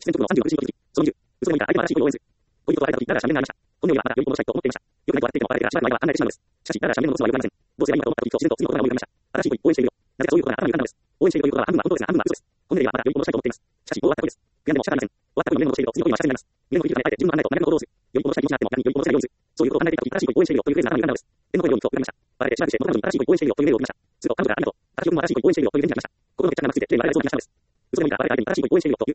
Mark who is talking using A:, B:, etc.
A: 出演直後の36時5時、その20、嘘でもいいから相手の新しい恋を応援する。恋人と別れた時、だらしゃべんがありました。本名よりはまだ良い子のしたいと思っていました。よくないと笑っていても笑えてからしばらくの間は案内してしまうのです。しかし、だらしゃべんの嘘は良くありません。どうすればいいのかと思った時と自然と次の言葉が思い浮かびました。新しい恋、応援しているよ。なぜかそういうことが頭に浮かんだのです。応援しているということは半分は本当ですが半分は嘘です。本音ではまだ良い子のしたいと思っています。しかし、もう終わったことです。悔やんでも仕方ありません。終わったことの夢のことをしていると次の恋は幸せになります。夢のフィルターであえて自分の考えと真逆の行動をする。良い子のしたい気持ちになっても逆に良い子のしたいようにする。そういうことを考えていた時、新しい恋、応援しているよというフレーズが頭に浮かんだのです。天の声を見ると浮かびました。バレてしばらくして、元彼女に新しい恋、応援しているよというメールを送りました。すると、彼女からありがとう。高木君も新しい恋、応援しているよという返事が来ました。心の決断がついて、テレビがあれそうに話したのです。嘘でもいいからバレた相手に新しい恋、応援しているよという